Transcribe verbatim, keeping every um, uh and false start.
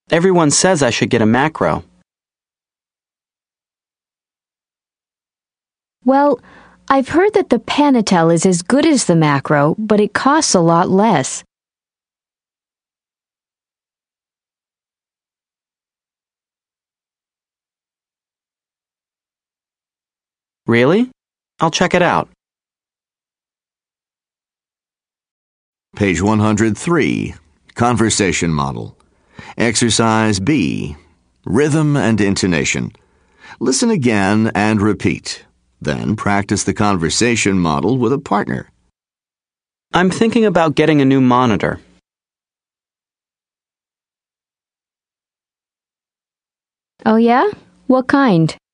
Everyone says I should get a macro. Well, I've heard that the Panatel is as good as the macro, but it costs a lot less. Really? I'll check it out. Page one hundred three, Conversation Model. Exercise B, Rhythm and Intonation. Listen again and repeat. Then practice the conversation model with a partner. I'm thinking about getting a new monitor. Oh yeah? What kind?